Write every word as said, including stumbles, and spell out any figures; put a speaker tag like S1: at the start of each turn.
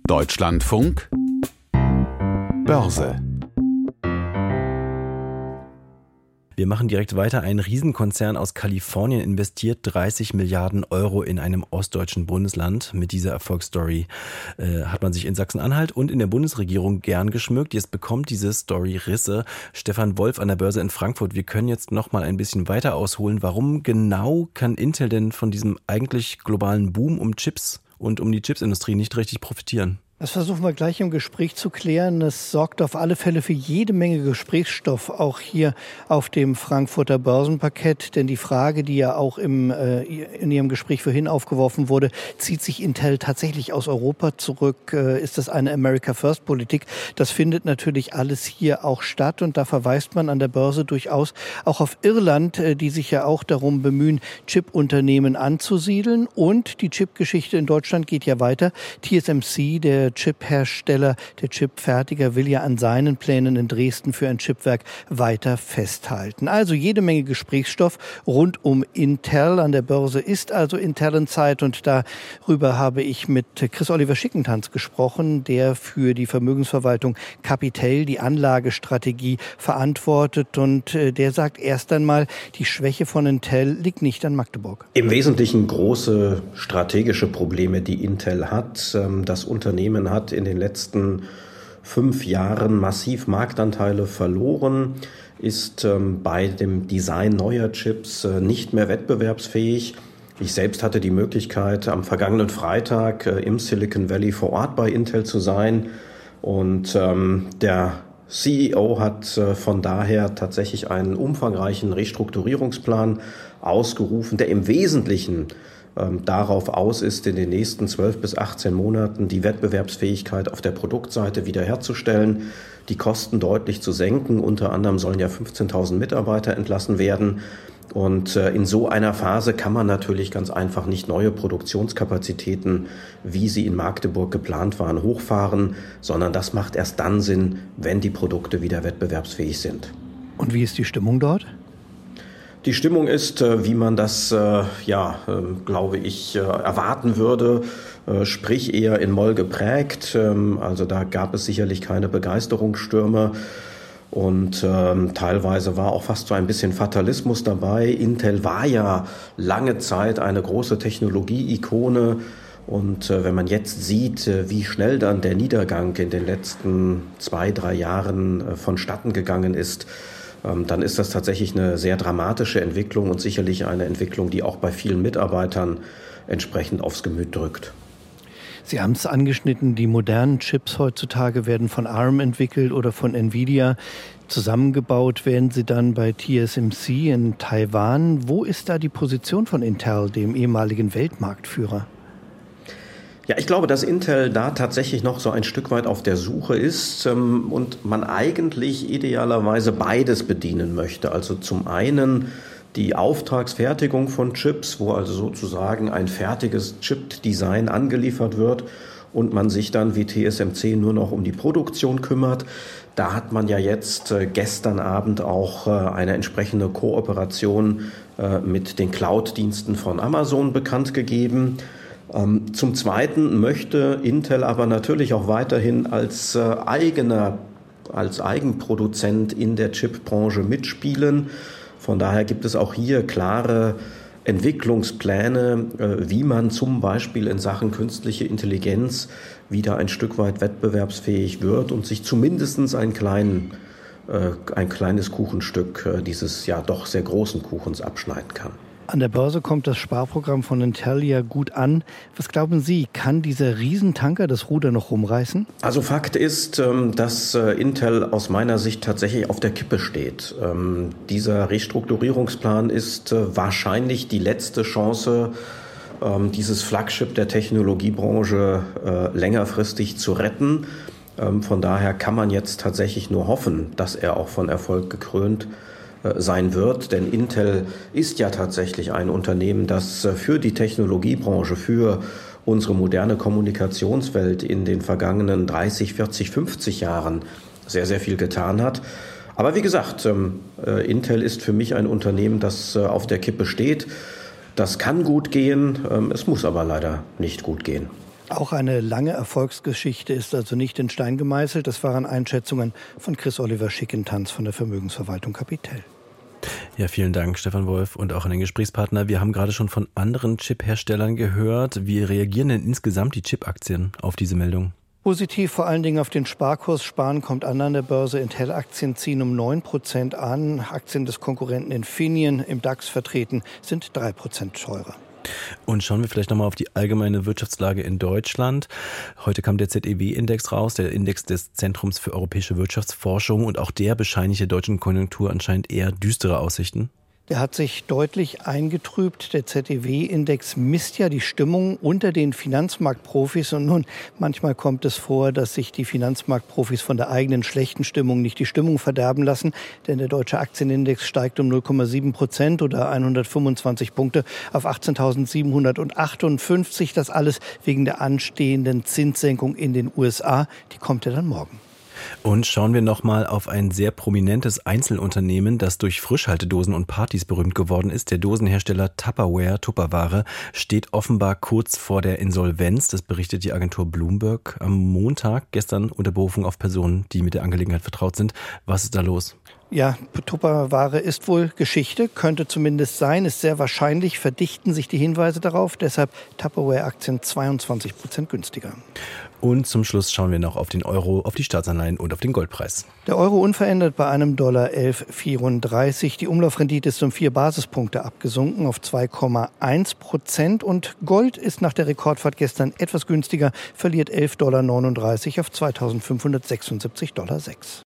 S1: Deutschlandfunk Börse.
S2: Wir machen direkt weiter. Ein Riesenkonzern aus Kalifornien investiert dreißig Milliarden Euro in einem ostdeutschen Bundesland. Mit dieser Erfolgsstory äh, hat man sich in Sachsen-Anhalt und in der Bundesregierung gern geschmückt. Jetzt bekommt diese Story Risse. Stefan Wolf an der Börse in Frankfurt. Wir können jetzt noch mal ein bisschen weiter ausholen. Warum genau kann Intel denn von diesem eigentlich globalen Boom um Chips und um die Chipsindustrie nicht richtig profitieren?
S3: Das versuchen wir gleich im Gespräch zu klären. Es sorgt auf alle Fälle für jede Menge Gesprächsstoff, auch hier auf dem Frankfurter Börsenparkett. Denn die Frage, die ja auch im, äh, in Ihrem Gespräch vorhin aufgeworfen wurde, zieht sich Intel tatsächlich aus Europa zurück? Äh, ist das eine America-First-Politik? Das findet natürlich alles hier auch statt. Und da verweist man an der Börse durchaus auch auf Irland, äh, die sich ja auch darum bemühen, Chip-Unternehmen anzusiedeln. Und die Chip-Geschichte in Deutschland geht ja weiter. T S M C, der Chip-Hersteller, der Chip-Fertiger, will ja an seinen Plänen in Dresden für ein Chipwerk weiter festhalten. Also jede Menge Gesprächsstoff rund um Intel. An der Börse ist also Intel in Zeit und darüber habe ich mit Chris-Oliver Schickentanz gesprochen, der für die Vermögensverwaltung Capital die Anlagestrategie verantwortet und der sagt erst einmal, die Schwäche von Intel liegt nicht an Magdeburg.
S4: Im Wesentlichen große strategische Probleme, die Intel hat. Das Unternehmen hat in den letzten fünf Jahren massiv Marktanteile verloren, ist ähm, bei dem Design neuer Chips äh, nicht mehr wettbewerbsfähig. Ich selbst hatte die Möglichkeit, am vergangenen Freitag äh, im Silicon Valley vor Ort bei Intel zu sein. Und ähm, der C E O hat äh, von daher tatsächlich einen umfangreichen Restrukturierungsplan ausgerufen, der im Wesentlichen darauf aus ist, in den nächsten zwölf bis achtzehn Monaten die Wettbewerbsfähigkeit auf der Produktseite wiederherzustellen, die Kosten deutlich zu senken. Unter anderem sollen ja fünfzehntausend Mitarbeiter entlassen werden. Und in so einer Phase kann man natürlich ganz einfach nicht neue Produktionskapazitäten, wie sie in Magdeburg geplant waren, hochfahren, sondern das macht erst dann Sinn, wenn die Produkte wieder wettbewerbsfähig sind.
S3: Und wie ist die Stimmung dort?
S4: Die Stimmung ist, wie man das, ja, glaube ich, erwarten würde, sprich eher in Moll geprägt. Also da gab es sicherlich keine Begeisterungsstürme und ähm, teilweise war auch fast so ein bisschen Fatalismus dabei. Intel war ja lange Zeit eine große Technologie-Ikone. Und äh, wenn man jetzt sieht, äh, wie schnell dann der Niedergang in den letzten zwei, drei Jahren äh, vonstatten gegangen ist, dann ist das tatsächlich eine sehr dramatische Entwicklung und sicherlich eine Entwicklung, die auch bei vielen Mitarbeitern entsprechend aufs Gemüt drückt.
S3: Sie haben es angeschnitten, die modernen Chips heutzutage werden von ARM entwickelt oder von Nvidia. Zusammengebaut werden sie dann bei T S M C in Taiwan. Wo ist da die Position von Intel, dem ehemaligen Weltmarktführer?
S4: Ja, ich glaube, dass Intel da tatsächlich noch so ein Stück weit auf der Suche ist ähm, und man eigentlich idealerweise beides bedienen möchte. Also zum einen die Auftragsfertigung von Chips, wo also sozusagen ein fertiges Chip-Design angeliefert wird und man sich dann wie T S M C nur noch um die Produktion kümmert. Da hat man ja jetzt äh, gestern Abend auch äh, eine entsprechende Kooperation äh, mit den Cloud-Diensten von Amazon bekannt gegeben. Zum Zweiten möchte Intel aber natürlich auch weiterhin als äh, eigener, als Eigenproduzent in der Chipbranche mitspielen. Von daher gibt es auch hier klare Entwicklungspläne, äh, wie man zum Beispiel in Sachen künstliche Intelligenz wieder ein Stück weit wettbewerbsfähig wird und sich zumindest einen kleinen, äh, ein kleines Kuchenstück äh, dieses ja doch sehr großen Kuchens abschneiden kann.
S3: An der Börse kommt das Sparprogramm von Intel ja gut an. Was glauben Sie, kann dieser Riesentanker das Ruder noch rumreißen?
S4: Also Fakt ist, dass Intel aus meiner Sicht tatsächlich auf der Kippe steht. Dieser Restrukturierungsplan ist wahrscheinlich die letzte Chance, dieses Flaggschiff der Technologiebranche längerfristig zu retten. Von daher kann man jetzt tatsächlich nur hoffen, dass er auch von Erfolg gekrönt sein wird, denn Intel ist ja tatsächlich ein Unternehmen, das für die Technologiebranche, für unsere moderne Kommunikationswelt in den vergangenen dreißig, vierzig, fünfzig Jahren sehr, sehr viel getan hat. Aber wie gesagt, Intel ist für mich ein Unternehmen, das auf der Kippe steht. Das kann gut gehen, es muss aber leider nicht gut gehen.
S3: Auch eine lange Erfolgsgeschichte ist also nicht in Stein gemeißelt. Das waren Einschätzungen von Chris-Oliver Schickentanz von der Vermögensverwaltung Capitel.
S2: Ja, vielen Dank, Stefan Wolf, und auch an den Gesprächspartner. Wir haben gerade schon von anderen Chip-Herstellern gehört. Wie reagieren denn insgesamt die Chip-Aktien auf diese Meldung?
S3: Positiv vor allen Dingen auf den Sparkurs. Sparen kommt an an der Börse. Intel-Aktien ziehen um neun Prozent an. Aktien des Konkurrenten Infineon im DAX vertreten sind drei Prozent teurer.
S2: Und schauen wir vielleicht nochmal auf die allgemeine Wirtschaftslage in Deutschland. Heute kam der Z E W-Index raus, der Index des Zentrums für europäische Wirtschaftsforschung. Und auch der bescheinigt der deutschen Konjunktur anscheinend eher düstere Aussichten.
S3: Der hat sich deutlich eingetrübt. Der Z E W-Index misst ja die Stimmung unter den Finanzmarktprofis. Und nun, manchmal kommt es vor, dass sich die Finanzmarktprofis von der eigenen schlechten Stimmung nicht die Stimmung verderben lassen. Denn der deutsche Aktienindex steigt um null Komma sieben Prozent oder hundertfünfundzwanzig Punkte auf achtzehntausendsiebenhundertachtundfünfzig. Das alles wegen der anstehenden Zinssenkung in den U S A. Die kommt ja dann morgen.
S2: Und schauen wir nochmal auf ein sehr prominentes Einzelunternehmen, das durch Frischhaltedosen und Partys berühmt geworden ist. Der Dosenhersteller Tupperware, Tupperware, steht offenbar kurz vor der Insolvenz. Das berichtet die Agentur Bloomberg am Montag, gestern unter Berufung auf Personen, die mit der Angelegenheit vertraut sind. Was ist da los?
S3: Ja, Tupperware ist wohl Geschichte, könnte zumindest sein, ist sehr wahrscheinlich, verdichten sich die Hinweise darauf, deshalb Tupperware-Aktien zweiundzwanzig Prozent günstiger.
S2: Und zum Schluss schauen wir noch auf den Euro, auf die Staatsanleihen und auf den Goldpreis.
S3: Der Euro unverändert bei einem Dollar elf Komma vierunddreißig. Die Umlaufrendite ist um vier Basispunkte abgesunken auf zwei Komma eins Prozent. Und Gold ist nach der Rekordfahrt gestern etwas günstiger, verliert elf Komma neununddreißig Dollar auf zweitausendfünfhundertsechsundsiebzig Komma sechs Dollar.